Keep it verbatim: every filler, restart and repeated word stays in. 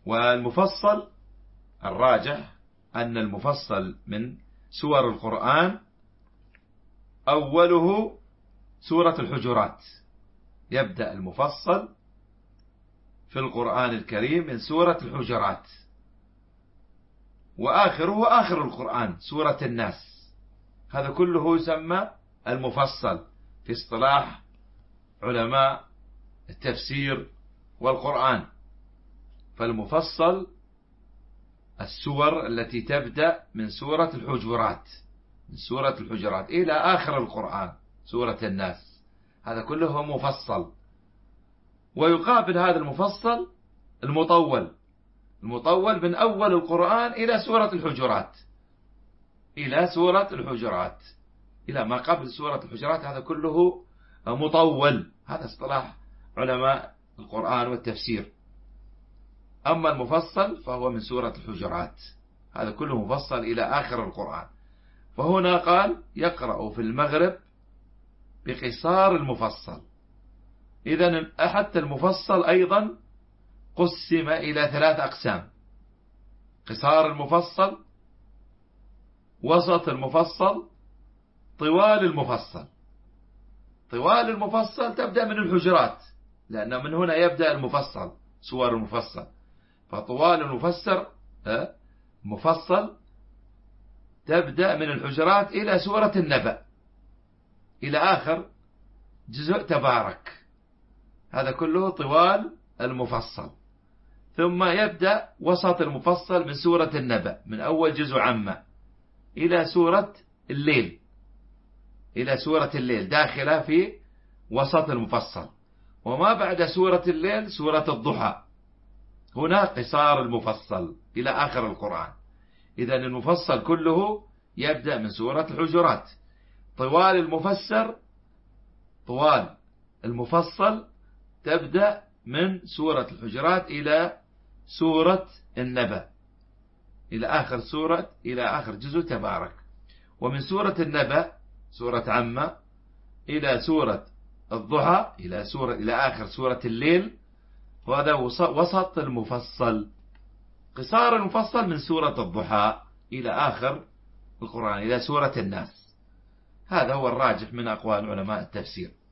والمفصل الراجح أن المفصل من سور القرآن أوله سورة الحجرات. يبدأ المفصل في القرآن الكريم من سورة الحجرات، وآخره آخر القرآن سورة الناس. هذا كله يسمى المفصل في اصطلاح علماء التفسير والقرآن. فالمفصل السور التي تبدأ من سورة الحجرات من سورة الحجرات إلى آخر القرآن سورة الناس، هذا كله مفصل. ويقابل هذا المفصل المطول المطول من أول القرآن إلى سورة الحجرات إلى سورة الحجرات إلى ما قبل سورة الحجرات، هذا كله مطول. هذا اصطلاح علماء القرآن والتفسير. أما المفصل فهو من سورة الحجرات، هذا كله مفصل إلى آخر القرآن. فهنا قال يقرأ في المغرب بقصار المفصل. إذن حتى المفصل أيضا قسم إلى ثلاث أقسام: قصار المفصل، وسط المفصل، طوال المفصل. طوال المفصل تبدأ من الحجرات، لأن من هنا يبدأ المفصل سور المفصل. فطوال المفسر مفصل تبدأ من الحجرات إلى سورة النبأ إلى آخر جزء تبارك، هذا كله طوال المفصل. ثم يبدأ وسط المفصل من سورة النبأ من أول جزء عامة إلى سورة الليل إلى سورة الليل داخلة في وسط المفصل. وما بعد سورة الليل سورة الضحى، هنا قصار المفصل إلى آخر القرآن. إذن المفصل كله يبدأ من سورة الحجرات. طوال المفسر طوال المفصل تبدأ من سورة الحجرات إلى سورة النبأ إلى آخر سورة إلى آخر جزء تبارك. ومن سورة النبأ سورة عامة إلى سورة الضحى إلى سورة إلى آخر سورة الليل، وهذا وسط المفصل. قصار المفصل من سورة الضحى إلى آخر القرآن إلى سورة الناس. هذا هو الراجح من أقوال علماء التفسير.